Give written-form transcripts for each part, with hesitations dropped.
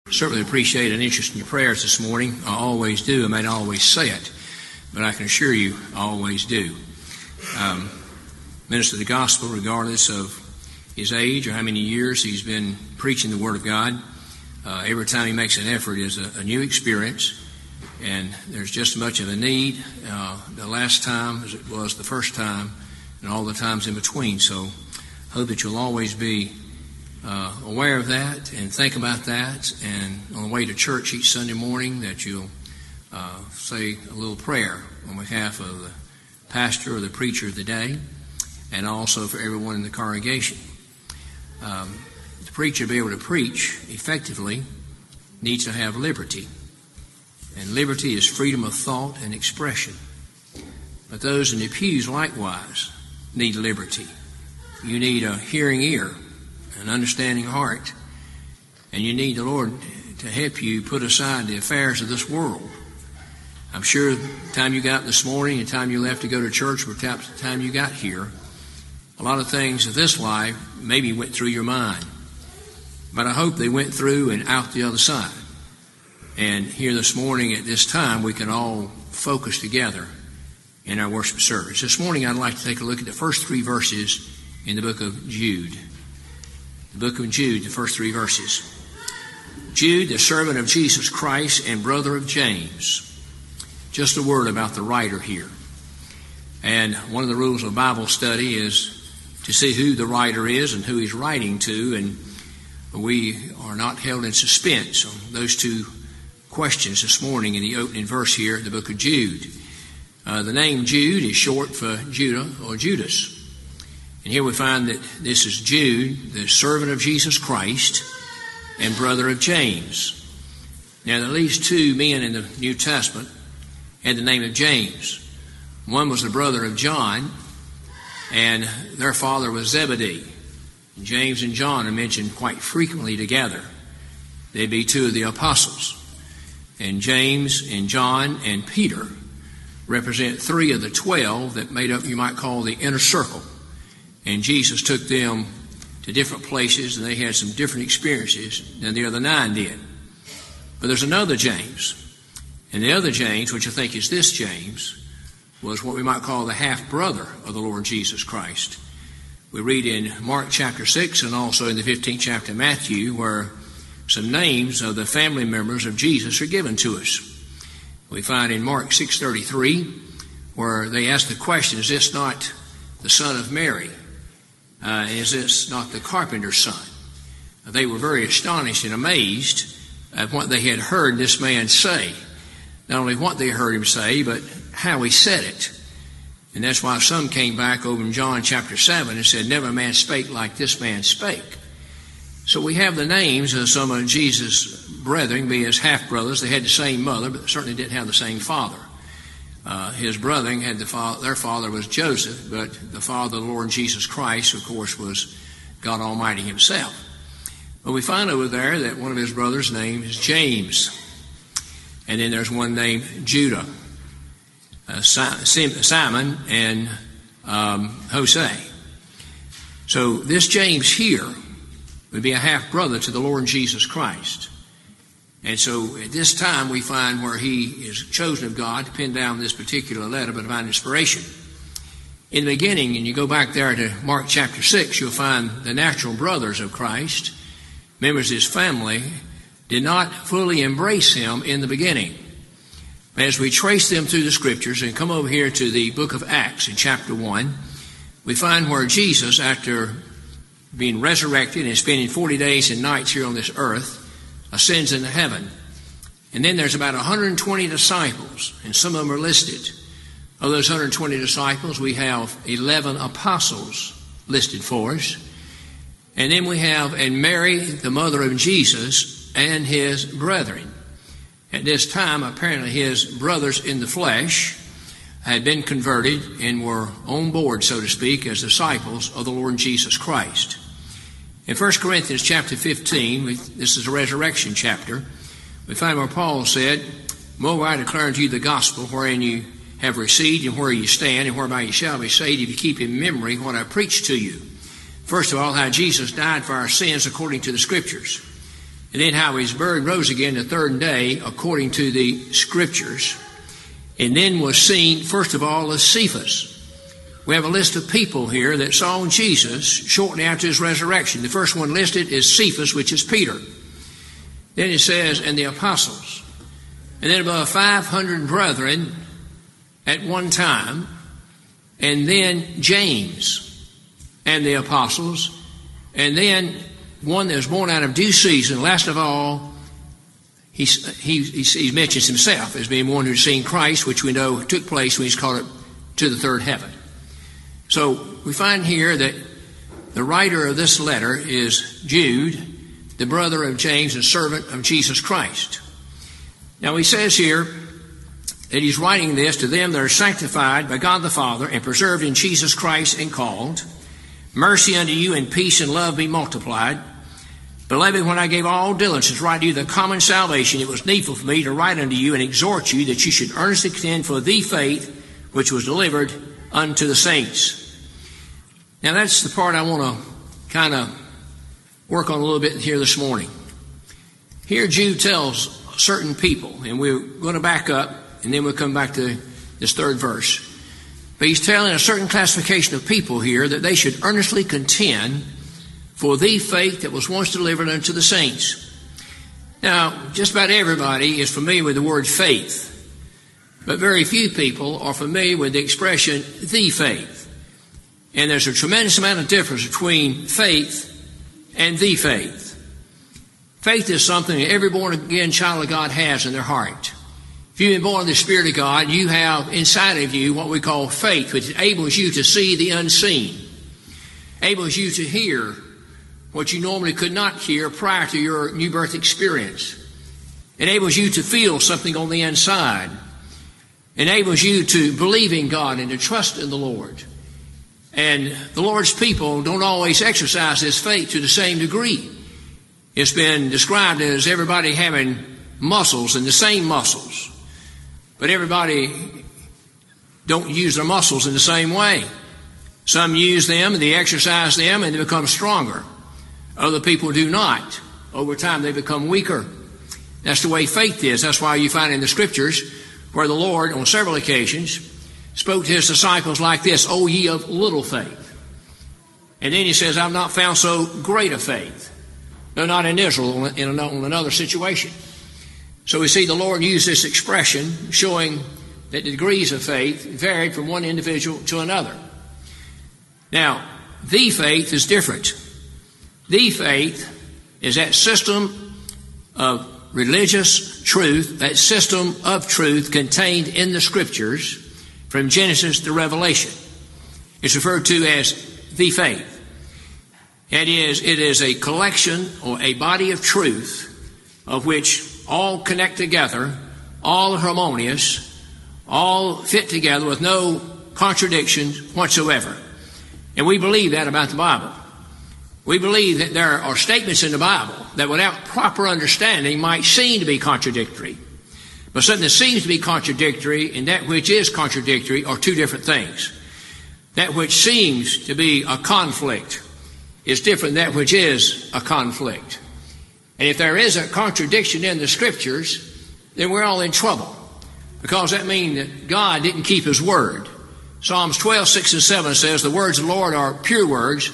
Certainly appreciate an interest in your prayers this morning. I always do. I may not always say it, but I can assure you I always do. Minister the gospel regardless of his age or how many years he's been preaching the Word of God. Every time he makes an effort is a new experience, and there's just as much of a need the last time as it was the first time and all the times in between. So I hope that you'll always be aware of that and think about that, and on the way to church each Sunday morning that you'll say a little prayer on behalf of the pastor or the preacher of the day, and also for everyone in the congregation. The preacher to be able to preach effectively needs to have liberty, and liberty is freedom of thought and expression. But those in the pews likewise need liberty. You need a hearing ear, an understanding heart, and you need the Lord to help you put aside the affairs of this world. I'm sure the time you got up this morning, the time you left to go to church, or the time you got here, a lot of things of this life maybe went through your mind. But I hope they went through and out the other side. And here this morning at this time, we can all focus together in our worship service. This morning I'd like to take a look at the first three verses in the book of Jude. The book of Jude, the first three verses. Jude, the servant of Jesus Christ and brother of James. Just a word about the writer here. And one of the rules of Bible study is to see who the writer is and who he's writing to, and we are not held in suspense on those two questions this morning in the opening verse here in the book of Jude. The name Jude is short for Judah or Judas. And here we find that this is Jude, the servant of Jesus Christ and brother of James. Now, at least two men in the New Testament had the name of James. One was the brother of John, and their father was Zebedee. James and John are mentioned quite frequently together. They'd be two of the apostles. And James and John and Peter represent three of the 12 that made up, you might call, the inner circle. And Jesus took them to different places, and they had some different experiences than the other 9 did. But there's another James. And the other James, which I think is this James, was what we might call the half-brother of the Lord Jesus Christ. We read in Mark chapter 6 and also in the 15th chapter of Matthew where some names of the family members of Jesus are given to us. We find in Mark 6:33 where they ask the question, is this not the son of Mary? Is this not the carpenter's son? They were very astonished and amazed at what they had heard this man say. Not only what they heard him say, but how he said it. And that's why some came back over in John chapter 7 and said, never man spake like this man spake. So we have the names of some of Jesus' brethren, be his half-brothers. They had the same mother, but certainly didn't have the same father. His brethren had their father was Joseph, but the father of the Lord Jesus Christ, of course, was God Almighty himself. But we find over there that one of his brothers' name is James. And then there's one named Judah, Simon, and Jose. So this James here would be a half-brother to the Lord Jesus Christ. And so at this time we find where he is chosen of God to pen down this particular letter by divine inspiration. In the beginning, and you go back there to Mark chapter 6, you'll find the natural brothers of Christ, members of his family, did not fully embrace him in the beginning. As we trace them through the scriptures and come over here to the book of Acts in chapter 1, we find where Jesus, after being resurrected and spending 40 days and nights here on this earth, ascends into heaven. And then there's about 120 disciples, and some of them are listed. Of those 120 disciples, we have 11 apostles listed for us. And then we have, and Mary, the mother of Jesus, and his brethren. At this time, apparently his brothers in the flesh had been converted and were on board, so to speak, as disciples of the Lord Jesus Christ. In 1 Corinthians chapter 15, this is a resurrection chapter, we find where Paul said, moreover I declare unto you the gospel wherein you have received and where you stand and whereby you shall be saved if you keep in memory what I preached to you. First of all, how Jesus died for our sins according to the scriptures. and then how he was buried, rose again the third day, according to the Scriptures, and then was seen, first of all, as Cephas. We have a list of people here that saw Jesus shortly after his resurrection. The first one listed is Cephas, which is Peter. Then it says, and the apostles. And then about 500 brethren at one time. And then James and the apostles. And then one that was born out of due season. Last of all, he mentions himself as being one who's seen Christ, which we know took place when he's called up to the third heaven. So we find here that the writer of this letter is Jude, the brother of James and servant of Jesus Christ. Now he says here that he's writing this to them that are sanctified by God the Father and preserved in Jesus Christ and called. Mercy unto you and peace and love be multiplied. Beloved, when I gave all diligence to write to you the common salvation, it was needful for me to write unto you and exhort you that you should earnestly contend for the faith which was delivered unto the saints. Now that's the part I want to kind of work on a little bit here this morning. Here Jude tells certain people, and we're going to back up, and then we'll come back to this third verse. But he's telling a certain classification of people here that they should earnestly contend for the faith that was once delivered unto the saints. Now, just about everybody is familiar with the word faith, but very few people are familiar with the expression the faith. And there's a tremendous amount of difference between faith and the faith. Faith is something that every born-again child of God has in their heart. If you've been born of the Spirit of God, you have inside of you what we call faith, which enables you to see the unseen, enables you to hear what you normally could not hear prior to your new birth experience, enables you to feel something on the inside, enables you to believe in God and to trust in the Lord. And the Lord's people don't always exercise this faith to the same degree. It's been described as everybody having muscles and the same muscles. But everybody don't use their muscles in the same way. Some use them and they exercise them and they become stronger. Other people do not. Over time they become weaker. That's the way faith is. That's why you find in the Scriptures where the Lord on several occasions spoke to his disciples like this, O ye of little faith. And then he says, I've not found so great a faith. No, not in Israel, in another situation. So we see the Lord use this expression showing that the degrees of faith varied from one individual to another. Now, the faith is different. The faith is that system of religious truth, that system of truth contained in the Scriptures from Genesis to Revelation. It's referred to as the faith. It is a collection or a body of truth of which all connect together, all harmonious, all fit together with no contradictions whatsoever. And we believe that about the Bible. We believe that there are statements in the Bible that without proper understanding might seem to be contradictory. But something that seems to be contradictory and that which is contradictory are two different things. That which seems to be a conflict is different than that which is a conflict. And if there is a contradiction in the Scriptures, then we're all in trouble, because that means that God didn't keep His word. Psalms 12, 6 and 7 says, the words of the Lord are pure words,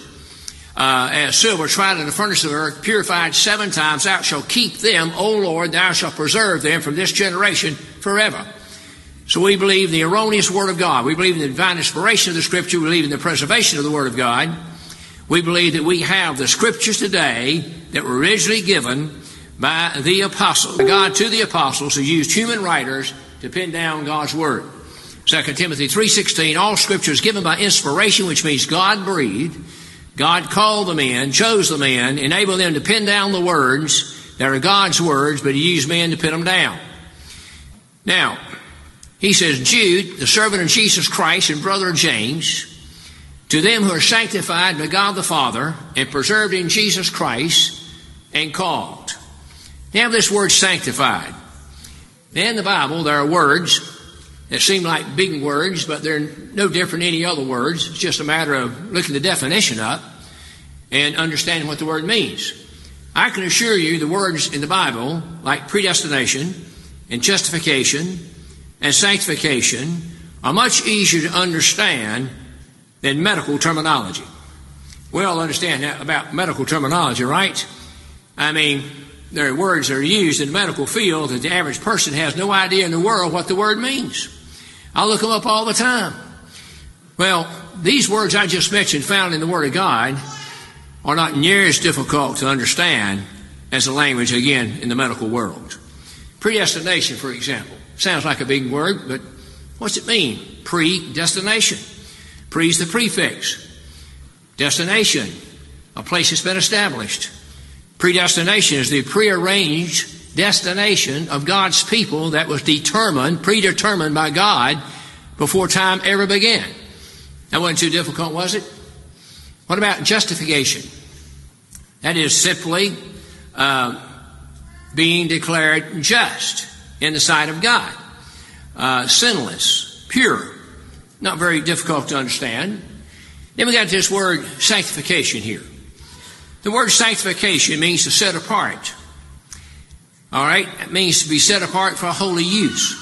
as silver tried in the furnace of the earth, purified 7 times. Thou shalt keep them, O Lord, thou shalt preserve them from this generation forever. So we believe the erroneous word of God. We believe in the divine inspiration of the Scripture. We believe in the preservation of the word of God. We believe that we have the Scriptures today that were originally given by the apostles, God to the apostles who used human writers to pin down God's word. 2 Timothy 3:16, all Scripture is given by inspiration, which means God breathed. God called the men, chose the men, enabled them to pin down the words that are God's words, but He used men to pin them down. Now, he says, Jude, the servant of Jesus Christ and brother of James, to them who are sanctified by God the Father and preserved in Jesus Christ and called. Now this word sanctified. Now in the Bible there are words that seem like big words, but they're no different than any other words. It's just a matter of looking the definition up and understanding what the word means. I can assure you the words in the Bible, like predestination and justification and sanctification, are much easier to understand than medical terminology. We all understand that about medical terminology, right? I mean, there are words that are used in the medical field that the average person has no idea in the world what the word means. I look them up all the time. Well, these words I just mentioned found in the Word of God are not near as difficult to understand as the language, again, in the medical world. Predestination, for example, sounds like a big word, but what's it mean? Predestination. Pre is the prefix. Destination, a place that's been established. Predestination is the prearranged destination of God's people that was predetermined by God before time ever began. That wasn't too difficult, was it? What about justification? That is simply being declared just in the sight of God. Sinless, pure. Not very difficult to understand. Then we got this word sanctification here. The word sanctification means to set apart. All right? It means to be set apart for holy use.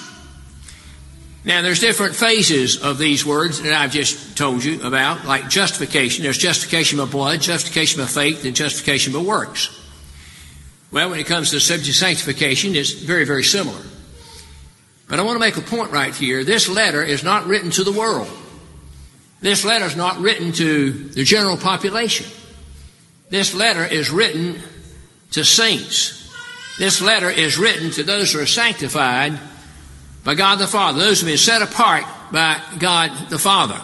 Now, there's different phases of these words that I've just told you about, like justification. There's justification by blood, justification by faith, and justification by works. Well, when it comes to the subject of sanctification, it's very, very similar. But I want to make a point right here. This letter is not written to the world. This letter is not written to the general population. This letter is written to saints. This letter is written to those who are sanctified by God the Father, those who have been set apart by God the Father.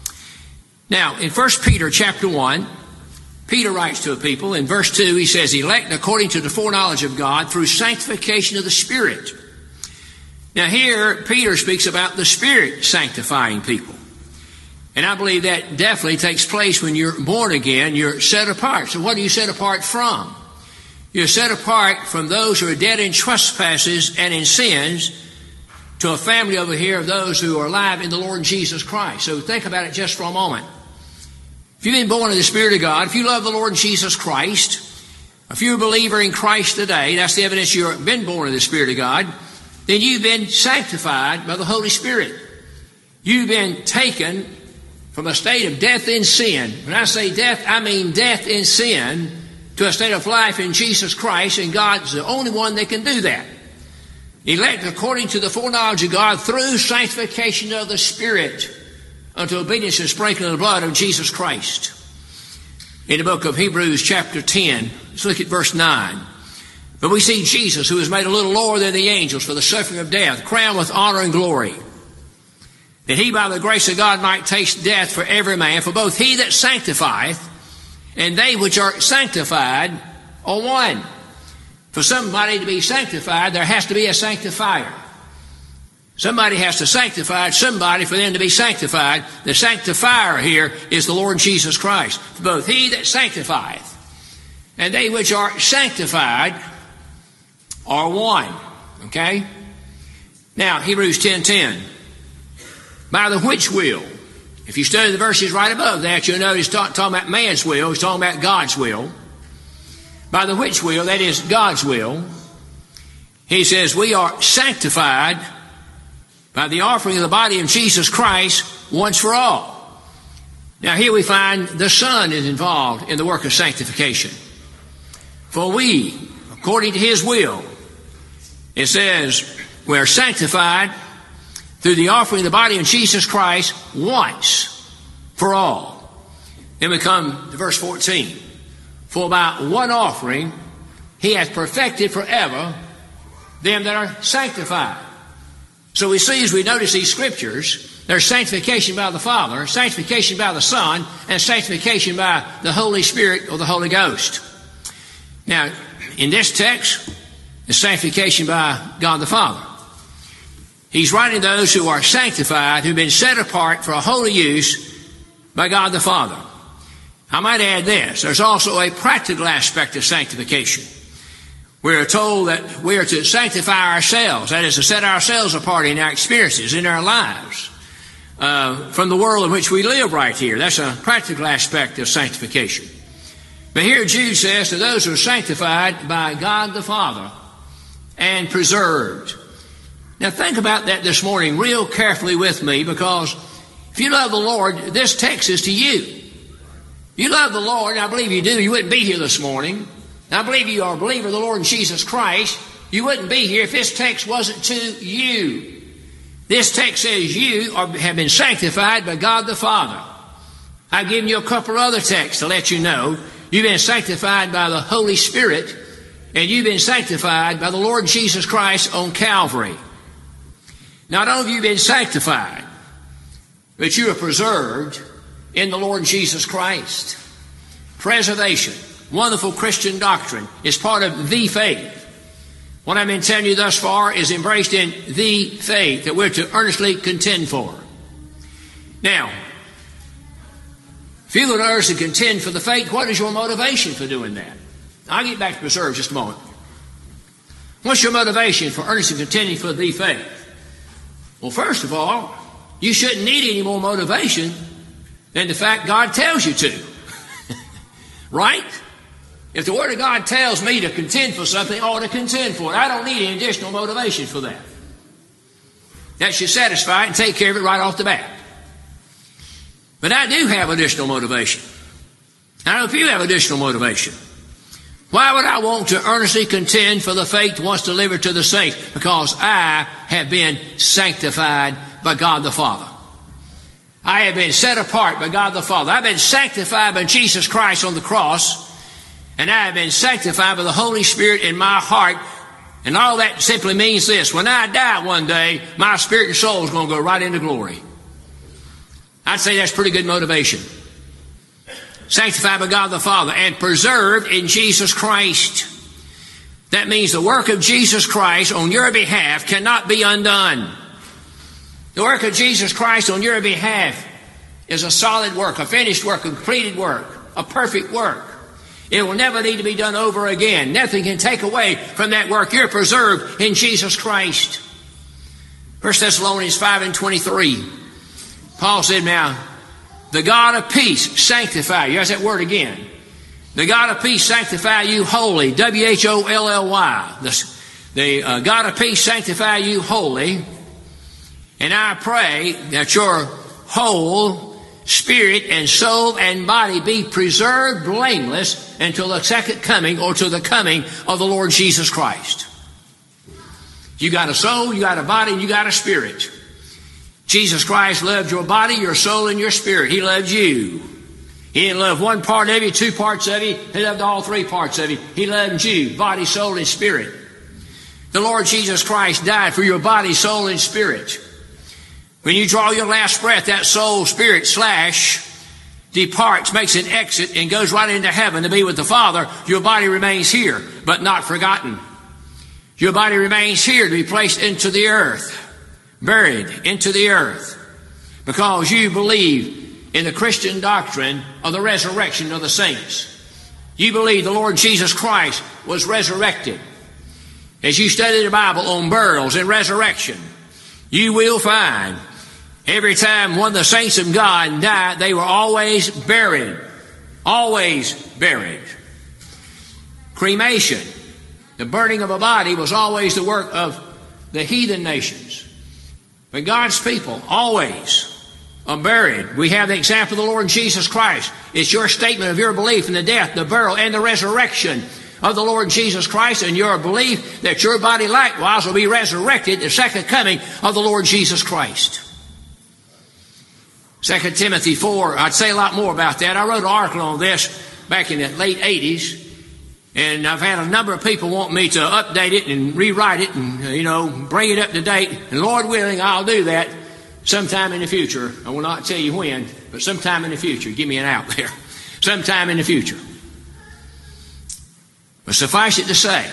Now, in 1 Peter chapter 1, Peter writes to a people. In verse 2, he says, elect according to the foreknowledge of God through sanctification of the Spirit. Now here, Peter speaks about the Spirit sanctifying people. And I believe that definitely takes place when you're born again. You're set apart. So what are you set apart from? You're set apart from those who are dead in trespasses and in sins to a family over here of those who are alive in the Lord Jesus Christ. So think about it just for a moment. If you've been born of the Spirit of God, if you love the Lord Jesus Christ, if you're a believer in Christ today, that's the evidence you've been born of the Spirit of God, then you've been sanctified by the Holy Spirit. You've been taken from a state of death in sin. When I say death, I mean death in sin, to a state of life in Jesus Christ, and God's the only one that can do that. Elect according to the foreknowledge of God through sanctification of the Spirit unto obedience and sprinkling of the blood of Jesus Christ. In the book of Hebrews chapter 10, let's look at verse 9. But we see Jesus, who was made a little lower than the angels for the suffering of death, crowned with honor and glory, that he by the grace of God might taste death for every man, for both he that sanctifieth and they which are sanctified are one. For somebody to be sanctified, there has to be a sanctifier. Somebody has to sanctify somebody for them to be sanctified. The sanctifier here is the Lord Jesus Christ. For both he that sanctifieth and they which are sanctified are one. Okay? Now, Hebrews 10:10. By the which will, if you study the verses right above that, you'll notice he's talking about man's will. He's talking about God's will. By the which will, that is God's will, he says we are sanctified by the offering of the body of Jesus Christ once for all. Now here we find the Son is involved in the work of sanctification. For we, according to his will, it says we are sanctified through the offering of the body of Jesus Christ once for all. Then we come to verse 14. For by one offering he hath perfected forever them that are sanctified. So we see, as we notice these scriptures, there's sanctification by the Father, sanctification by the Son, and sanctification by the Holy Spirit or the Holy Ghost. Now, in this text, it's sanctification by God the Father. He's writing those who are sanctified, who've been set apart for a holy use by God the Father. I might add this. There's also a practical aspect of sanctification. We are told that we are to sanctify ourselves, that is, to set ourselves apart in our experiences, in our lives, from the world in which we live right here. That's a practical aspect of sanctification. But here Jude says, to those who are sanctified by God the Father and preserved. Now think about that this morning real carefully with me, because if you love the Lord, this text is to you. You love the Lord, and I believe you do. You wouldn't be here this morning. And I believe you are a believer of the Lord Jesus Christ. You wouldn't be here if this text wasn't to you. This text says you have been sanctified by God the Father. I've given you a couple of other texts to let you know you've been sanctified by the Holy Spirit, and you've been sanctified by the Lord Jesus Christ on Calvary. Not only have you been sanctified, but you are preserved in the Lord Jesus Christ. Preservation, wonderful Christian doctrine, is part of the faith. What I've been telling you thus far is embraced in the faith that we're to earnestly contend for. Now, if you're going to earnestly contend for the faith, what is your motivation for doing that? I'll get back to preserve just a moment. What's your motivation for earnestly contending for the faith? Well, first of all, you shouldn't need any more motivation than the fact God tells you to. Right? If the Word of God tells me to contend for something, I ought to contend for it. I don't need any additional motivation for that. That should satisfy it and take care of it right off the bat. But I do have additional motivation. I don't know if you have additional motivation. Why would I want to earnestly contend for the faith once delivered to the saints? Because I have been sanctified by God the Father. I have been set apart by God the Father. I've been sanctified by Jesus Christ on the cross. And I have been sanctified by the Holy Spirit in my heart. And all that simply means this: when I die one day, my spirit and soul is going to go right into glory. I'd say that's pretty good motivation. Sanctified by God the Father and preserved in Jesus Christ. That means the work of Jesus Christ on your behalf cannot be undone. The work of Jesus Christ on your behalf is a solid work, a finished work, a completed work, a perfect work. It will never need to be done over again. Nothing can take away from that work. You're preserved in Jesus Christ. 1 Thessalonians 5:23. Paul said, now, the God of peace sanctify you. There's that word again. The God of peace sanctify you wholly. W-H-O-L-L-Y. The God of peace sanctify you wholly. And I pray that your whole spirit and soul and body be preserved blameless until the second coming, or to the coming of the Lord Jesus Christ. You got a soul, you got a body, and you got a spirit. Jesus Christ loved your body, your soul, and your spirit. He loved you. He didn't love one part of you, two parts of you. He loved all three parts of you. He loved you, body, soul, and spirit. The Lord Jesus Christ died for your body, soul, and spirit. When you draw your last breath, that soul, spirit, departs, makes an exit, and goes right into heaven to be with the Father. Your body remains here, but not forgotten. Your body remains here to be placed into the earth, buried into the earth, because you believe in the Christian doctrine of the resurrection of the saints. You believe the Lord Jesus Christ was resurrected. As you study the Bible on burials and resurrection, you will find every time one of the saints of God died, they were always buried. Always buried. Cremation, the burning of a body, was always the work of the heathen nations. But God's people always are buried. We have the example of the Lord Jesus Christ. It's your statement of your belief in the death, the burial, and the resurrection of the Lord Jesus Christ, and your belief that your body likewise will be resurrected at the second coming of the Lord Jesus Christ. 2 Timothy 4, I'd say a lot more about that. I wrote an article on this back in the late 80s, and I've had a number of people want me to update it and rewrite it and, bring it up to date. And Lord willing, I'll do that sometime in the future. I will not tell you when, but sometime in the future. Give me an out there. Sometime in the future. But suffice it to say,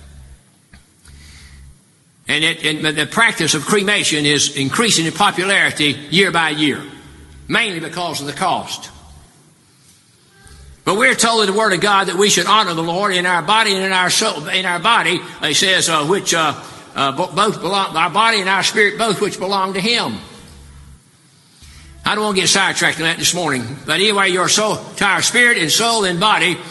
and the practice of cremation is increasing in popularity year by year, mainly because of the cost. But we're told in the Word of God that we should honor the Lord in our body and in our soul. In our body, it says, both belong, our body and our spirit, both which belong to Him. I don't want to get sidetracked on that this morning, but anyway, your soul, our spirit and soul and body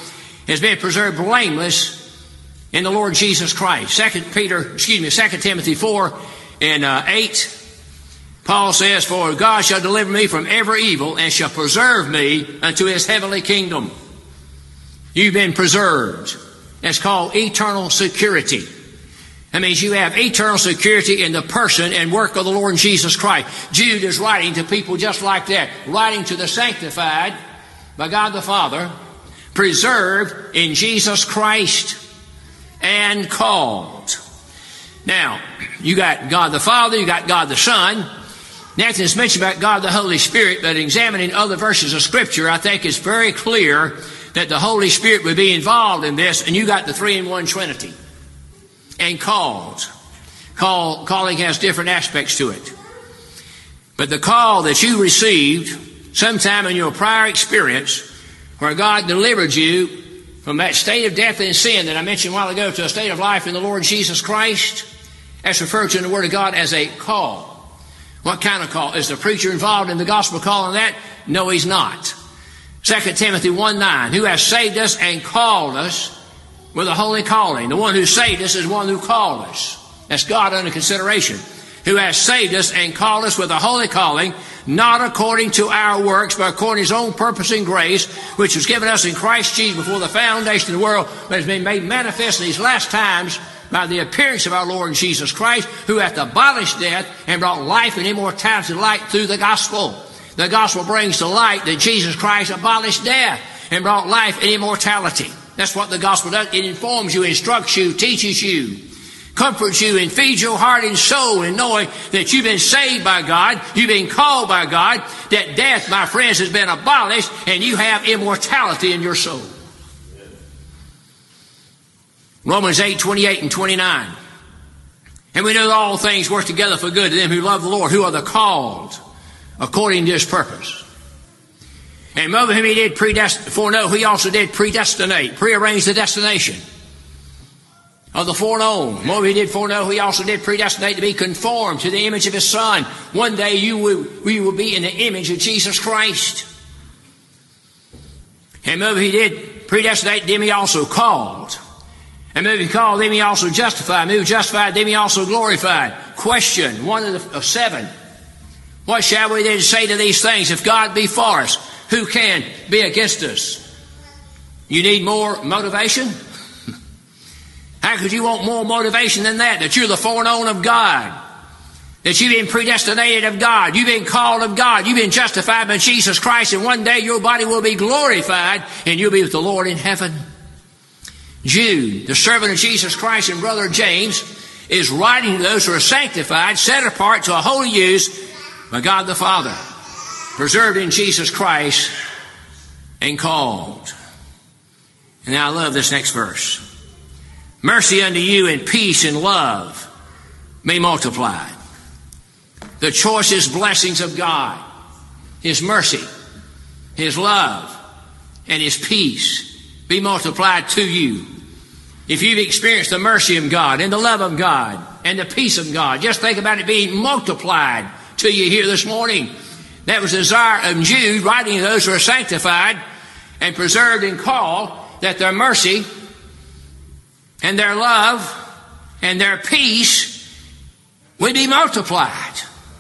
has been preserved blameless in the Lord Jesus Christ. 2 Timothy 4 and 8, Paul says, "For God shall deliver me from every evil and shall preserve me unto his heavenly kingdom." You've been preserved. That's called eternal security. That means you have eternal security in the person and work of the Lord Jesus Christ. Jude is writing to people just like that, writing to the sanctified by God the Father, preserved in Jesus Christ, and called. Now, you got God the Father, you got God the Son. Nothing is mentioned about God the Holy Spirit, but examining other verses of Scripture, I think it's very clear that the Holy Spirit would be involved in this, and you got the 3-in-1 Trinity. And called. Calling has different aspects to it. But the call that you received sometime in your prior experience, where God delivered you from that state of death and sin that I mentioned a while ago to a state of life in the Lord Jesus Christ, that's referred to in the Word of God as a call. What kind of call? Is the preacher involved in the gospel call on that? No, he's not. 2 Timothy 1:9, who has saved us and called us with a holy calling. The one who saved us is one who called us. That's God under consideration. Who has saved us and called us with a holy calling, not according to our works, but according to his own purpose and grace, which was given us in Christ Jesus before the foundation of the world, but has been made manifest in these last times by the appearance of our Lord Jesus Christ, who hath abolished death and brought life and immortality to light through the gospel. The gospel brings to light that Jesus Christ abolished death and brought life and immortality. That's what the gospel does. It informs you, instructs you, teaches you, comforts you, and feeds your heart and soul in knowing that you've been saved by God, you've been called by God, that death, my friends, has been abolished, and you have immortality in your soul. Romans 8:28 and 29. And we know that all things work together for good to them who love the Lord, who are the called according to his purpose. And over whom he did foreknow, he also did predestinate, prearrange the destination of the foreknown. Over he did foreknow, he also did predestinate to be conformed to the image of his Son. One day we will be in the image of Jesus Christ. And over he did predestinate, them he also called. And maybe he called, them he also justified. Maybe justified, them he also glorified. Question, one of 7. What shall we then say to these things? If God be for us, who can be against us? You need more motivation? How could you want more motivation than that? That you're the foreknown of God. That you've been predestinated of God. You've been called of God. You've been justified by Jesus Christ. And one day your body will be glorified and you'll be with the Lord in heaven. Jude, the servant of Jesus Christ and brother James, is writing to those who are sanctified, set apart to a holy use by God the Father, preserved in Jesus Christ, and called. And now I love this next verse. Mercy unto you and peace and love may multiply. The choicest blessings of God, his mercy, his love, and his peace be multiplied to you. If you've experienced the mercy of God and the love of God and the peace of God, just think about it being multiplied to you here this morning. That was the desire of Jude, writing to those who are sanctified and preserved and called, that their mercy and their love and their peace would be multiplied.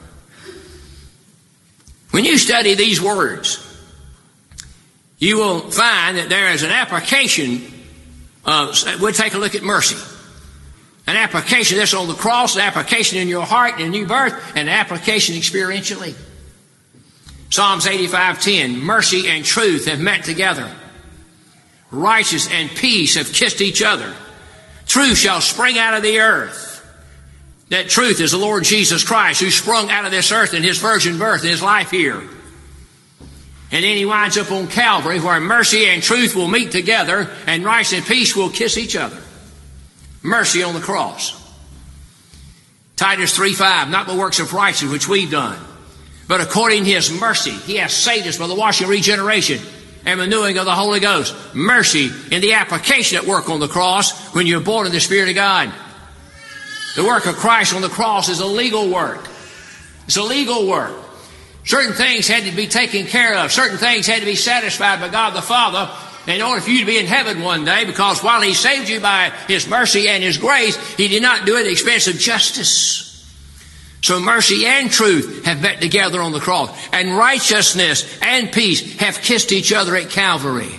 When you study these words, you will find that there is an application of, we'll take a look at mercy. An application that's on the cross, an application in your heart in a new birth, and an application experientially. Psalms 85:10, mercy and truth have met together. Righteousness and peace have kissed each other. Truth shall spring out of the earth. That truth is the Lord Jesus Christ, who sprung out of this earth in his virgin birth and his life here. And then he winds up on Calvary, where mercy and truth will meet together, and righteousness and peace will kiss each other. Mercy on the cross. Titus 3:5, not the works of righteousness which we've done, but according to his mercy, he has saved us by the washing of regeneration and renewing of the Holy Ghost. Mercy in the application at work on the cross when you're born of the Spirit of God. The work of Christ on the cross is a legal work. It's a legal work. Certain things had to be taken care of. Certain things had to be satisfied by God the Father in order for you to be in heaven one day, because while He saved you by His mercy and His grace, He did not do it at the expense of justice. So mercy and truth have met together on the cross, and righteousness and peace have kissed each other at Calvary.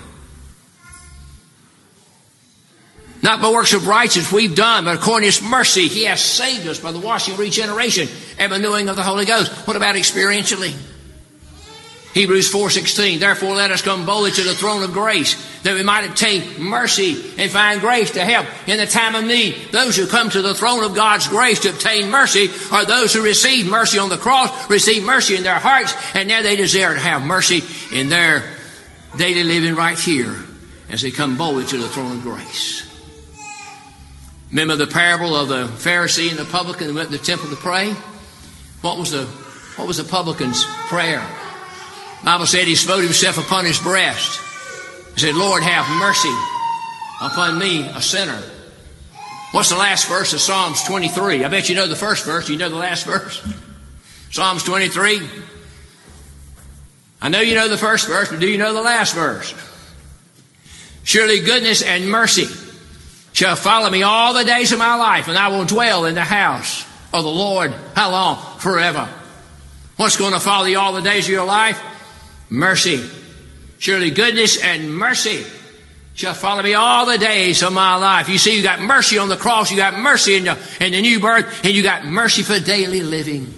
Not by works of righteousness we've done, but according to His mercy, He has saved us by the washing of regeneration and renewing of the Holy Ghost. What about experientially? Hebrews 4:16, therefore let us come boldly to the throne of grace, that we might obtain mercy and find grace to help in the time of need. Those who come to the throne of God's grace to obtain mercy are those who receive mercy on the cross, receive mercy in their hearts, and now they desire to have mercy in their daily living right here as they come boldly to the throne of grace. Remember the parable of the Pharisee and the publican who went to the temple to pray? What was the publican's prayer? The Bible said he smote himself upon his breast. He said, Lord, have mercy upon me, a sinner. What's the last verse of Psalms 23? I bet you know the first verse. You know the last verse? Psalms 23. I know you know the first verse, but do you know the last verse? Surely goodness and mercy shall follow me all the days of my life, and I will dwell in the house of the Lord. How long? Forever. What's going to follow you all the days of your life? Mercy. Surely goodness and mercy shall follow me all the days of my life. You see, you got mercy on the cross, you got mercy in the new birth, and you got mercy for daily living.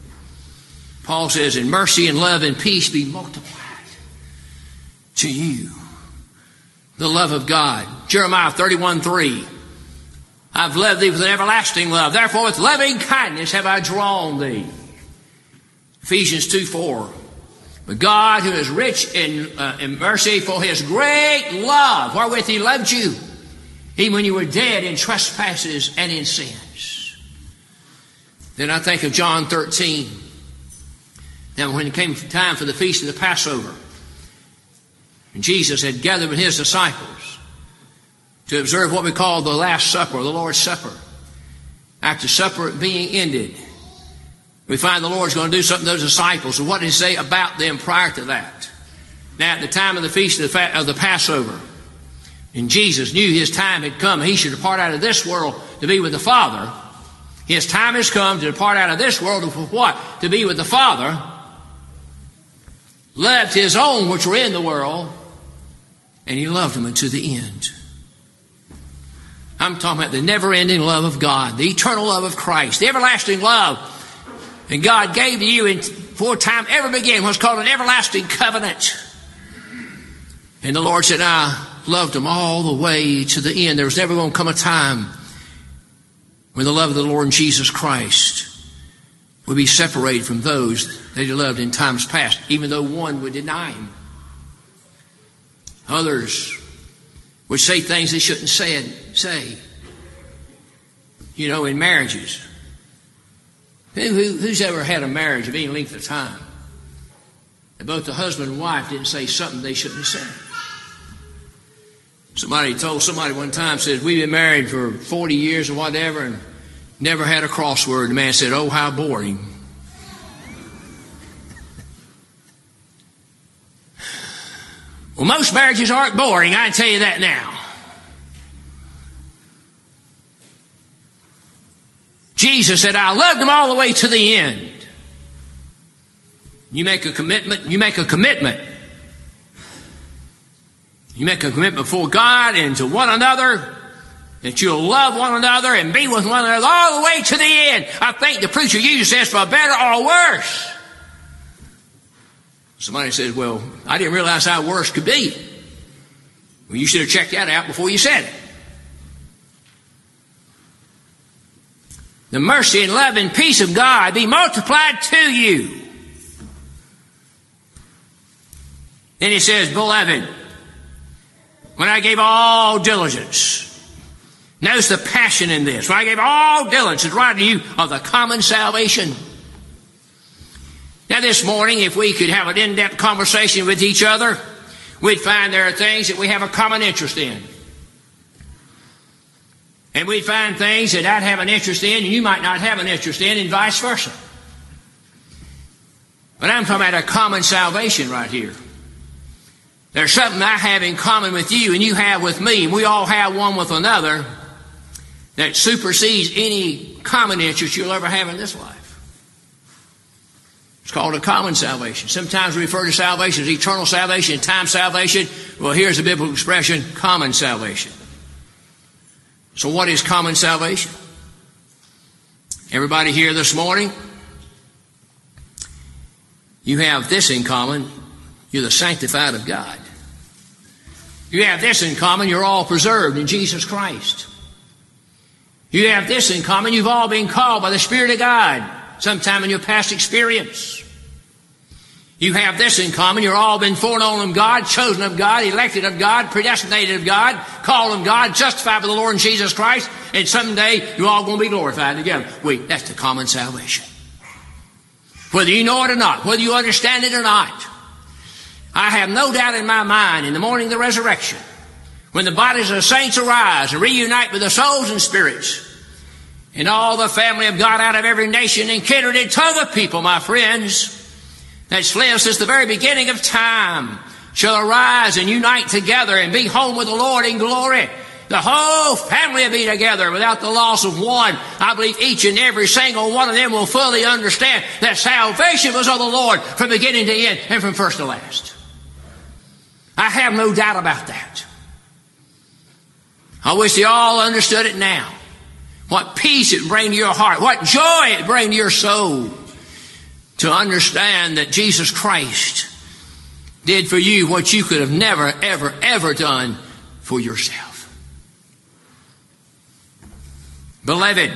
Paul says, in mercy and love and peace be multiplied to you. The love of God. Jeremiah 31:3. I've loved thee with an everlasting love. Therefore with loving kindness have I drawn thee. Ephesians 2:4. But God, who is rich in mercy, for His great love, wherewith He loved you, even when you were dead in trespasses and in sins. Then I think of John 13. Now when it came time for the feast of the Passover, and Jesus had gathered with His disciples to observe what we call the Last Supper, the Lord's Supper. After supper being ended, we find the Lord's going to do something to those disciples. And what did He say about them prior to that? Now, at the time of the feast of the Passover, and Jesus knew His time had come. He should depart out of this world to be with the Father. His time has come to depart out of this world for what? To be with the Father. Loved His own which were in the world, and He loved them unto the end. I'm talking about the never-ending love of God, the eternal love of Christ, the everlasting love. And God gave to you before time ever began what's called an everlasting covenant. And the Lord said, I loved them all the way to the end. There was never going to come a time when the love of the Lord Jesus Christ would be separated from those that He loved in times past, even though one would deny Him. Others would say things they shouldn't say. You know, in marriages. Who's ever had a marriage of any length of time that both the husband and wife didn't say something they shouldn't have said? Somebody told somebody one time, said, we've been married for 40 years or whatever and never had a crossword. The man said, oh, how boring. Well, most marriages aren't boring, I can tell you that now. Jesus said, I loved them all the way to the end. You make a commitment. You make a commitment before God and to one another that you'll love one another and be with one another all the way to the end. I think the preacher usually says for better or worse. Somebody says, well, I didn't realize how worse could be. Well, you should have checked that out before you said it. The mercy and love and peace of God be multiplied to you. Then He says, beloved, when I gave all diligence, notice the passion in this. When I gave all diligence, writing to you of the common salvation. Now this morning, if we could have an in-depth conversation with each other, we'd find there are things that we have a common interest in. And we'd find things that I'd have an interest in and you might not have an interest in, and vice versa. But I'm talking about a common salvation right here. There's something I have in common with you and you have with me, and we all have one with another that supersedes any common interest you'll ever have in this life. It's called a common salvation. Sometimes we refer to salvation as eternal salvation and time salvation. Well, here's a biblical expression, common salvation. So what is common salvation? Everybody here this morning, you have this in common. You're the sanctified of God. You have this in common. You're all preserved in Jesus Christ. You have this in common. You've all been called by the Spirit of God sometime in your past experience. You have this in common. You're all been foreknown of God, chosen of God, elected of God, predestinated of God, called of God, justified by the Lord Jesus Christ, and someday you're all going to be glorified together. That's the common salvation. Whether you know it or not, whether you understand it or not, I have no doubt in my mind in the morning of the resurrection, when the bodies of the saints arise and reunite with the souls and spirits, and all the family of God out of every nation and kindred and tongue of people, my friends, that's lived since the very beginning of time, shall arise and unite together and be home with the Lord in glory. The whole family will be together without the loss of one. I believe each and every single one of them will fully understand that salvation was of the Lord from beginning to end and from first to last. I have no doubt about that. I wish they all understood it now. What peace it would bring to your heart. What joy it would bring to your soul to understand that Jesus Christ did for you what you could have never, ever, ever done for yourself. Beloved,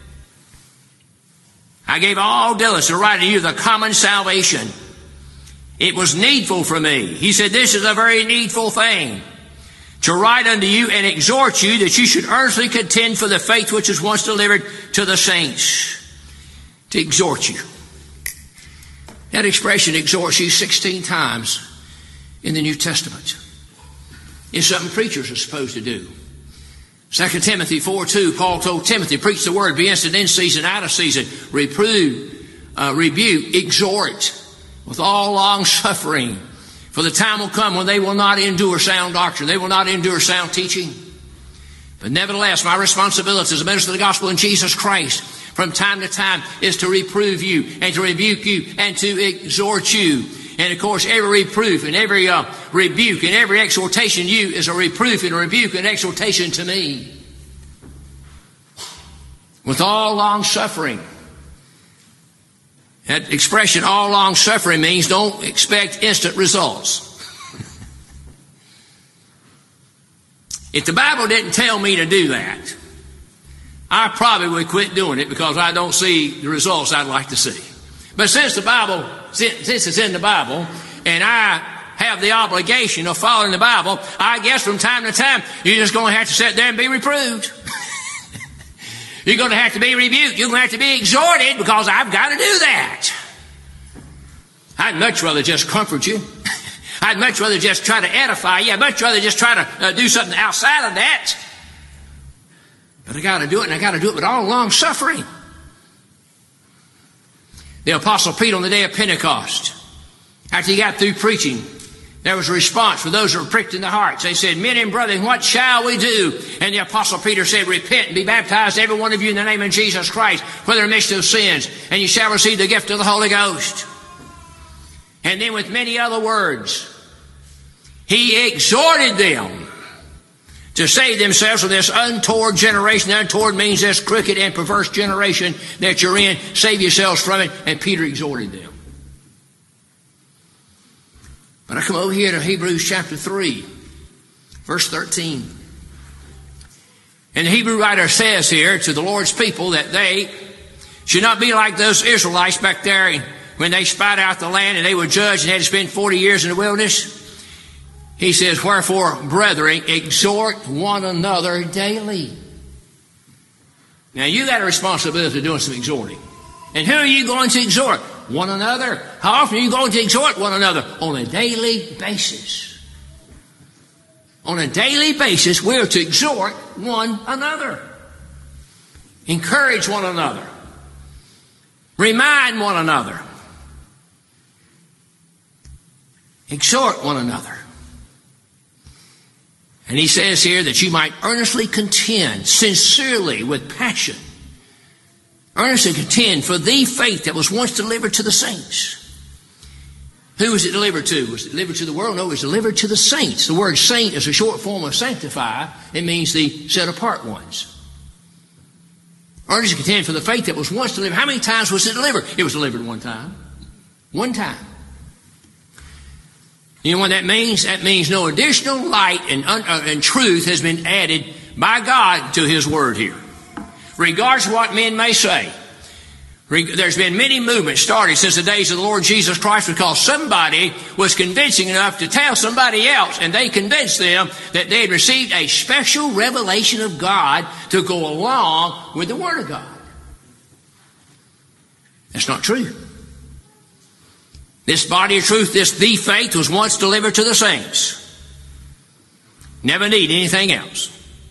I gave all diligence to write to you the common salvation. It was needful for me. He said, this is a very needful thing, to write unto you and exhort you that you should earnestly contend for the faith which was once delivered to the saints. To exhort you. That expression, exhorts you, 16 times in the New Testament. It's something preachers are supposed to do. 2 Timothy 4:2, Paul told Timothy, preach the word, be instant in season, out of season, reprove, rebuke, exhort, with all long suffering. For the time will come when they will not endure sound doctrine. They will not endure sound teaching. But nevertheless, my responsibility as a minister of the gospel in Jesus Christ from time to time is to reprove you and to rebuke you and to exhort you. And of course, every reproof and every rebuke and every exhortation to you is a reproof and a rebuke and exhortation to me. With all long suffering. That expression, all long suffering, means don't expect instant results. If the Bible didn't tell me to do that, I probably would quit doing it because I don't see the results I'd like to see. But since it's in the Bible, and I have the obligation of following the Bible, I guess from time to time, you're just going to have to sit there and be reproved. You're going to have to be rebuked. You're going to have to be exhorted because I've got to do that. I'd much rather just comfort you. I'd much rather just try to edify you. I'd much rather just try to do something outside of that. But I got to do it, and I got to do it with all long suffering. The Apostle Peter on the day of Pentecost, after he got through preaching, there was a response for those who were pricked in the hearts. They said, men and brethren, what shall we do? And the Apostle Peter said, repent and be baptized, every one of you, in the name of Jesus Christ, for the remission of sins, and you shall receive the gift of the Holy Ghost. And then with many other words, he exhorted them to save themselves from this untoward generation. Untoward means this crooked and perverse generation that you're in. Save yourselves from it. And Peter exhorted them. But I come over here to Hebrews chapter 3, verse 13. And the Hebrew writer says here to the Lord's people that they should not be like those Israelites back there when they spied out the land and they were judged and had to spend 40 years in the wilderness. He says, wherefore, brethren, exhort one another daily. Now, you got a responsibility of doing some exhorting. And who are you going to exhort? One another. How often are you going to exhort one another? On a daily basis. On a daily basis, we're to exhort one another. Encourage one another. Remind one another. Exhort one another. And he says here that you might earnestly contend, sincerely, with passion, earnestly contend for the faith that was once delivered to the saints. Who was it delivered to? Was it delivered to the world? No, it was delivered to the saints. The word saint is a short form of sanctify. It means the set apart ones. Earnestly contend for the faith that was once delivered. How many times was it delivered? It was delivered one time. One time. You know what that means? That means no additional light and truth has been added by God to His Word here. Regardless of what men may say. There's been many movements started since the days of the Lord Jesus Christ because somebody was convincing enough to tell somebody else, and they convinced them that they had received a special revelation of God to go along with the Word of God. That's not true. This body of truth, the faith, was once delivered to the saints. Never need anything else.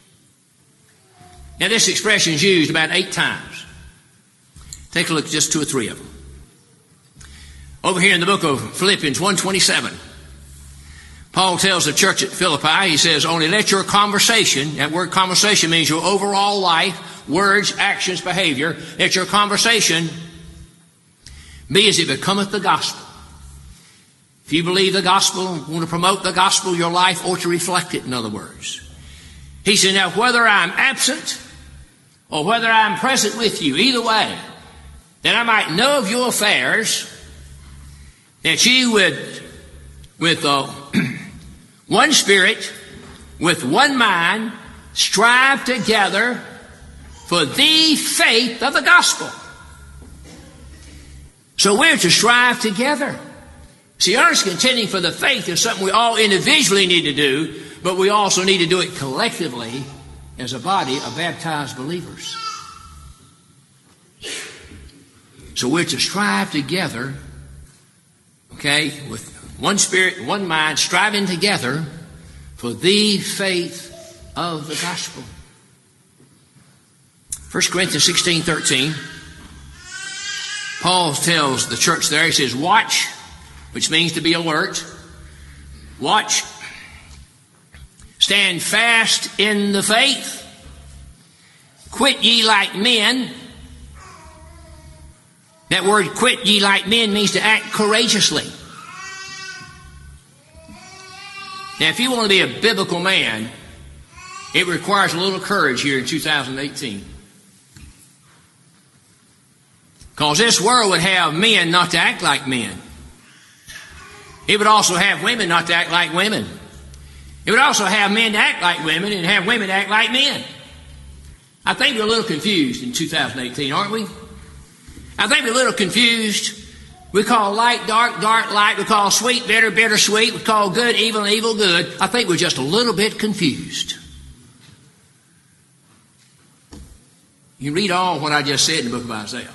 Now this expression is used about 8 times. Take a look at just 2 or 3 of them. Over here in the book of Philippians 1:27, Paul tells the church at Philippi, he says, only let your conversation, that word conversation means your overall life, words, actions, behavior, let your conversation be as it becometh the gospel. If you believe the gospel, want to promote the gospel, your life ought to reflect it, in other words. He said, now whether I'm absent or whether I'm present with you, either way, that I might know of your affairs, that you with one spirit, with one mind, strive together for the faith of the gospel. So we're to strive together. See, earnest contending for the faith is something we all individually need to do, but we also need to do it collectively as a body of baptized believers. So we're to strive together, okay, with one spirit, one mind, striving together for the faith of the gospel. 1 Corinthians 16:13, Paul tells the church there, he says, watch, which means to be alert. Watch, stand fast in the faith, quit ye like men. That word quit ye like men means to act courageously. Now, if you want to be a biblical man, it requires a little courage here in 2018. Because this world would have men not to act like men. It would also have women not to act like women. It would also have men to act like women and have women to act like men. I think we're a little confused in 2018, aren't we? I think we're a little confused. We call light dark, dark light. We call sweet bitter, bitter sweet. We call good evil and evil good. I think we're just a little bit confused. You read all what I just said in the book of Isaiah.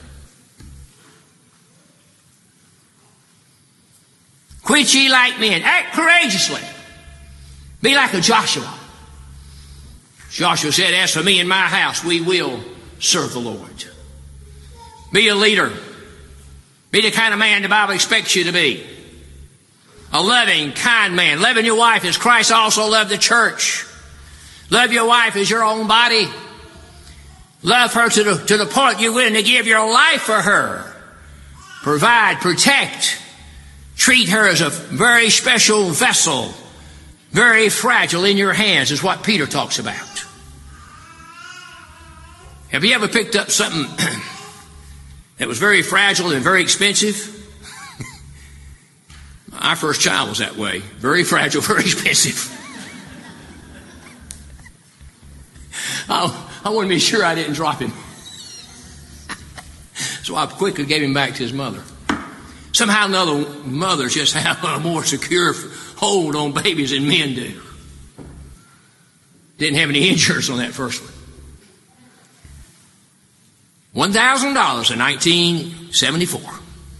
Quit ye like men. Act courageously. Be like a Joshua. Joshua said, as for me and my house, we will serve the Lord. Be a leader. Be the kind of man the Bible expects you to be. A loving, kind man. Loving your wife as Christ also loved the church. Love your wife as your own body. Love her to the point you're willing to give your life for her. Provide, protect. Treat her as a very special vessel. Very fragile in your hands is what Peter talks about. Have you ever picked up something that was very fragile and very expensive? Our first child was that way. Very fragile, very expensive. I wanted to be sure I didn't drop him. So I quickly gave him back to his mother. Somehow or another, mothers just have a more secure hold on babies than men do. Didn't have any insurance on that first one. $1,000 in 1974. $1,000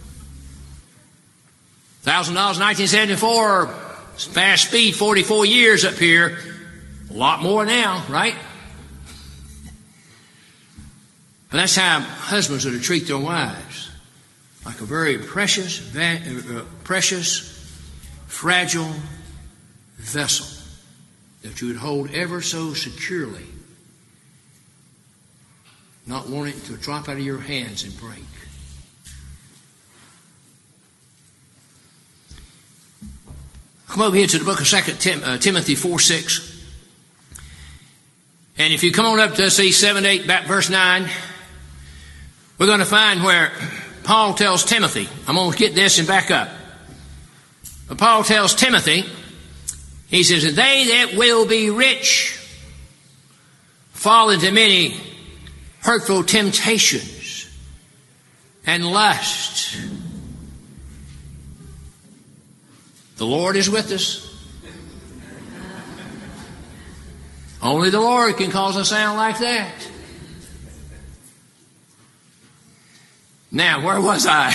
in 1974, fast speed, 44 years up here. A lot more now, right? But that's how husbands are to treat their wives. Like a very precious, fragile vessel. that you would hold ever so securely, not want it to drop out of your hands and break. Come over here to the book of 2 Timothy 4:6. And if you come on up to see 7, 8, back verse 9, we're going to find where Paul tells Timothy, I'm going to get this and back up. But Paul tells Timothy, he says, and they that will be rich fall into many hurtful temptations and lust. The Lord is with us. Only the Lord can cause a sound like that. Now, where was I?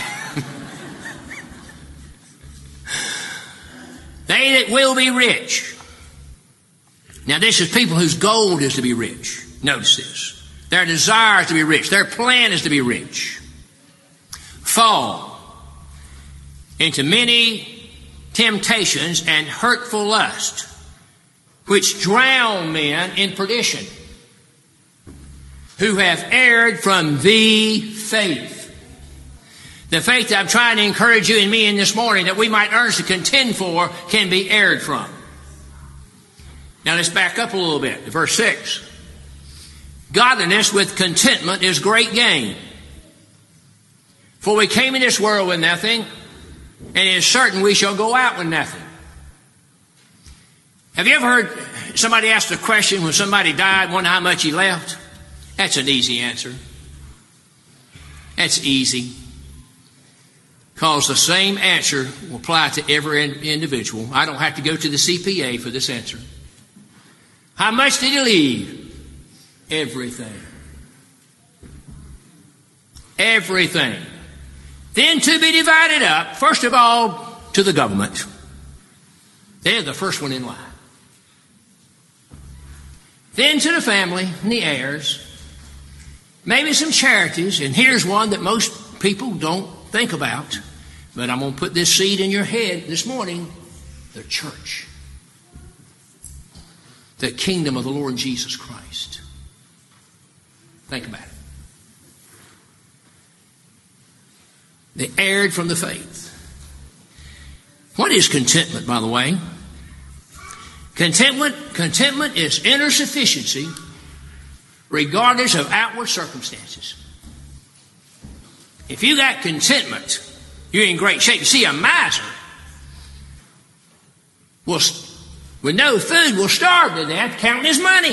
They that will be rich. Now, this is people whose goal is to be rich. Notice this. Their desire is to be rich. Their plan is to be rich. Fall into many temptations and hurtful lust, which drown men in perdition, who have erred from the faith. The faith that I'm trying to encourage you and me in this morning that we might earnestly contend for can be erred from. Now let's back up a little bit to verse 6. Godliness with contentment is great gain. For we came in this world with nothing, and it is certain we shall go out with nothing. Have you ever heard somebody ask the question when somebody died, wonder how much he left? That's an easy answer. That's easy. Because the same answer will apply to every individual. I don't have to go to the CPA for this answer. How much did he leave? Everything. Everything. Then to be divided up, first of all, to the government. They're the first one in line. Then to the family and the heirs. Maybe some charities. And here's one that most people don't think about. But I'm going to put this seed in your head this morning. The church. The kingdom of the Lord Jesus Christ. Think about it. They erred from the faith. What is contentment, by the way? Contentment is inner sufficiency regardless of outward circumstances. If you got contentment, you're in great shape. You see, a miser will, with no food, will starve to death counting his money.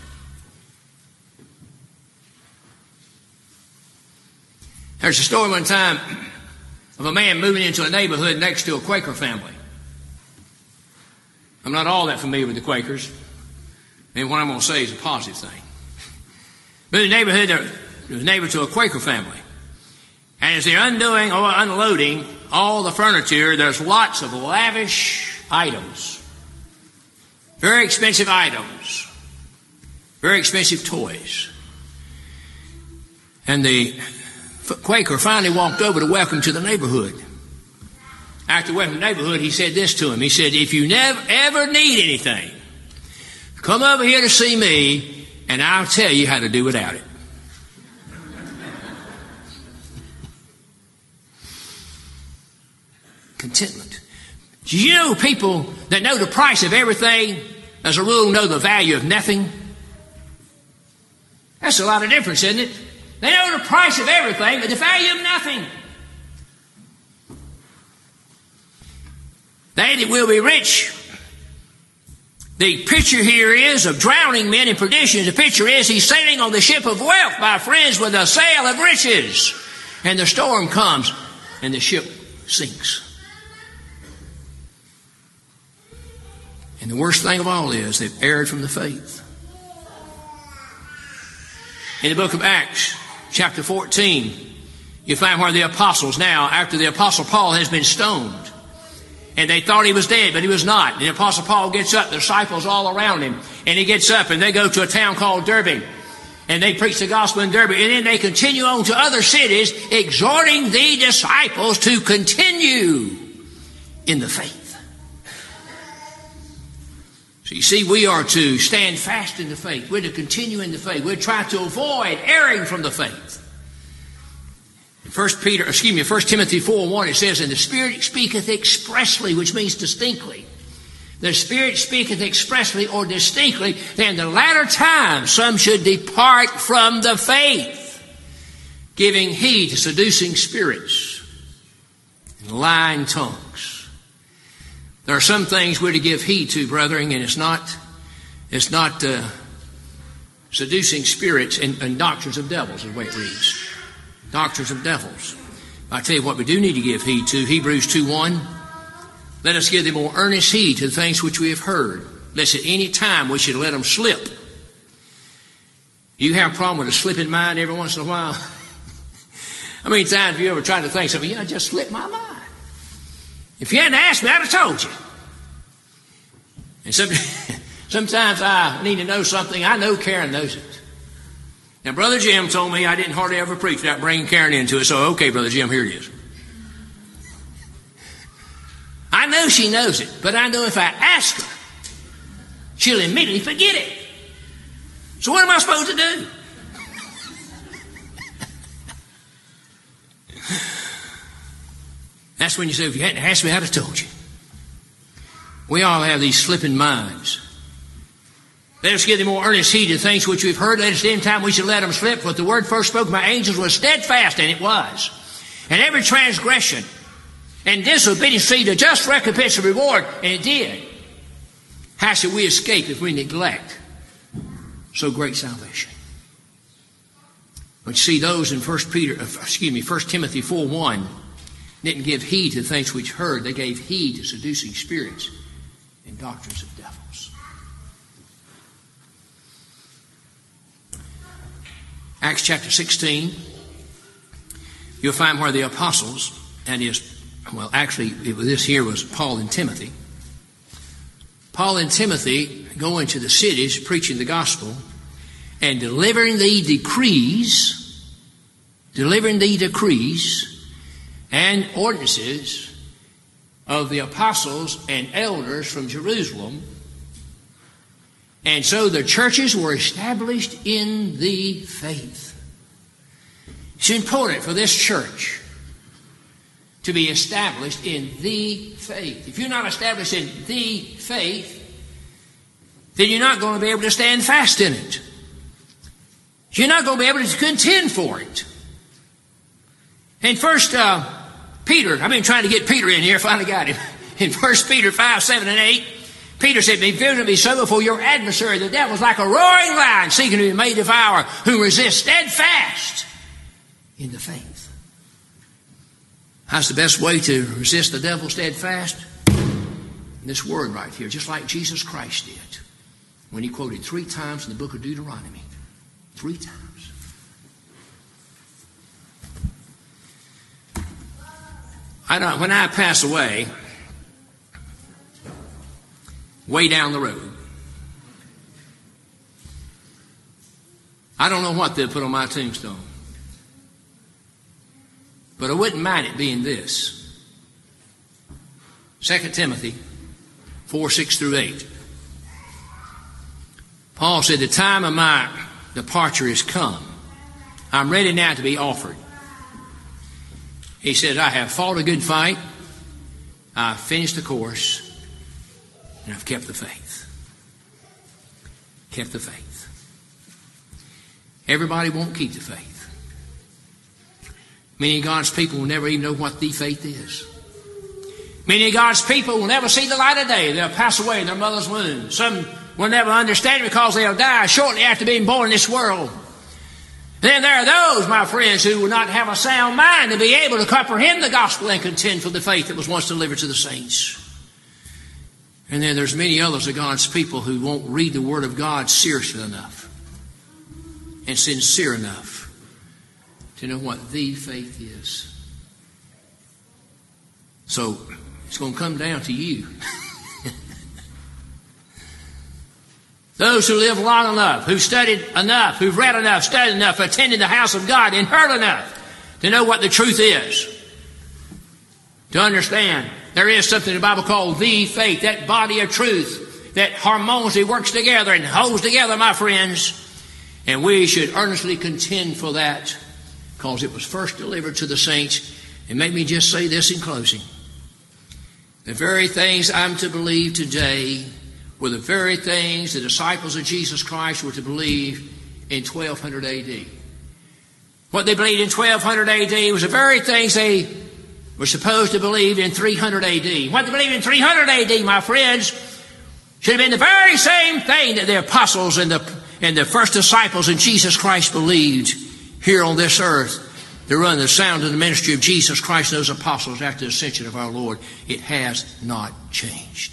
There's a story one time of a man moving into a neighborhood next to a Quaker family. I'm not all that familiar with the Quakers, and what I'm going to say is a positive thing. Moved in a neighborhood, there was a neighbor to a Quaker family. And as they're undoing or unloading all the furniture, there's lots of lavish items. Very expensive items. Very expensive toys. And the Quaker finally walked over to welcome to the neighborhood. After welcoming the neighborhood, he said this to him. He said, if you never ever need anything, come over here to see me, and I'll tell you how to do without it. Contentment. Do you know people that know the price of everything, as a rule, know the value of nothing? That's a lot of difference, isn't it? They know the price of everything, but the value of nothing. They that will be rich. The picture here is of drowning men in perdition. The picture is he's sailing on the ship of wealth by friends with a sail of riches. And the storm comes and the ship sinks. And the worst thing of all is they've erred from the faith. In the book of Acts, chapter 14, you find where the apostles now, after the apostle Paul has been stoned, and they thought he was dead, but he was not. And the apostle Paul gets up, the disciples all around him, and he gets up and they go to a town called Derbe, and they preach the gospel in Derbe, and then they continue on to other cities, exhorting the disciples to continue in the faith. So you see, we are to stand fast in the faith. We're to continue in the faith. We're trying to avoid erring from the faith. In 1 Timothy 4:1, it says, "And the Spirit speaketh expressly," which means distinctly. The Spirit speaketh expressly or distinctly, that in the latter times some should depart from the faith, giving heed to seducing spirits and lying tongues. There are some things we're to give heed to, brethren, and it's not seducing spirits and doctrines of devils, is the way it reads. Doctrines of devils. I tell you what we do need to give heed to. Hebrews 2:1. Let us give the more earnest heed to the things which we have heard, lest at any time we should let them slip. You have a problem with a slipping mind every once in a while? How many times have you ever tried to think something? I just slipped my mind. If you hadn't asked me, I'd have told you. And sometimes I need to know something. I know Karen knows it. Now, Brother Jim told me I didn't hardly ever preach without bringing Karen into it. So, okay, Brother Jim, here it is. I know she knows it, but I know if I ask her, she'll immediately forget it. So what am I supposed to do? That's when you say, if you hadn't asked me, I'd have told you. We all have these slipping minds. Let us give the more earnest heed to things which we've heard. Let us in time we should let them slip. For the word first spoken by angels was steadfast, and it was. And every transgression and disobedience received a just recompense and reward, and it did. How shall we escape if we neglect so great salvation? But you see, those in 1 Timothy 4:1 didn't give heed to the things which heard. They gave heed to seducing spirits and doctrines of devils. Acts chapter 16, you'll find where the apostles, this here was Paul and Timothy. Paul and Timothy go into the cities preaching the gospel and delivering the decrees and ordinances of the apostles and elders from Jerusalem. And so the churches were established in the faith. It's important for this church to be established in the faith. If you're not established in the faith, then you're not going to be able to stand fast in it. You're not going to be able to contend for it. In 1 Peter, I've been trying to get Peter in here, finally got him. In 1 Peter 5:7-8, Peter said, "Be vigilant, be sober, for your adversary, the devil, is like a roaring lion, seeking to be made devour, who resists steadfast in the faith." How's the best way to resist the devil steadfast? This word right here, just like Jesus Christ did, when he quoted 3 times in the book of Deuteronomy. 3 times. When I pass away, way down the road, I don't know what they'll put on my tombstone, but I wouldn't mind it being this. 2 Timothy 4:6-8. Paul said, "The time of my departure is come. I'm ready now to be offered." He said, "I have fought a good fight. I've finished the course. And I've kept the faith." Kept the faith. Everybody won't keep the faith. Many of God's people will never even know what the faith is. Many of God's people will never see the light of day. They'll pass away in their mother's womb. Some will never understand it because they'll die shortly after being born in this world. Then there are those, my friends, who will not have a sound mind to be able to comprehend the gospel and contend for the faith that was once delivered to the saints. And then there's many others of God's people who won't read the Word of God seriously enough and sincere enough to know what the faith is. So it's going to come down to you. Those who live long enough, who've studied enough, who've read enough, studied enough, attended the house of God, and heard enough to know what the truth is. To understand there is something in the Bible called the faith, that body of truth that harmoniously works together and holds together, my friends. And we should earnestly contend for that, because it was first delivered to the saints. And make me just say this in closing. The very things I'm to believe today were the very things the disciples of Jesus Christ were to believe in 1200 A.D. What they believed in 1200 A.D. was the very things they were supposed to believe in 300 A.D. What they believed in 300 A.D., my friends, should have been the very same thing that the apostles and the first disciples in Jesus Christ believed here on this earth, to run the sound of the ministry of Jesus Christ and those apostles after the ascension of our Lord. It has not changed.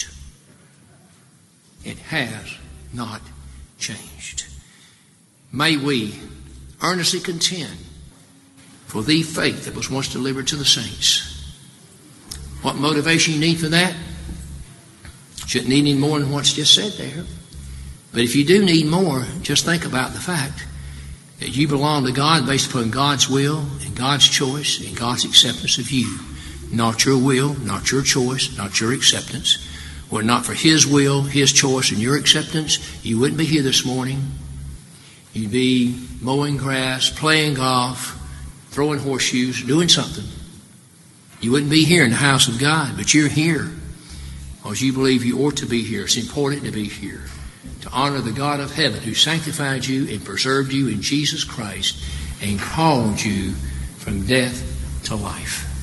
It has not changed. May we earnestly contend for the faith that was once delivered to the saints. What motivation you need for that? Shouldn't need any more than what's just said there. But if you do need more, just think about the fact that you belong to God based upon God's will and God's choice and God's acceptance of you. Not your will, not your choice, not your acceptance. Were it not for His will, His choice, and your acceptance, you wouldn't be here this morning. You'd be mowing grass, playing golf, throwing horseshoes, doing something. You wouldn't be here in the house of God, but you're here because you believe you ought to be here. It's important to be here, to honor the God of heaven who sanctified you and preserved you in Jesus Christ and called you from death to life.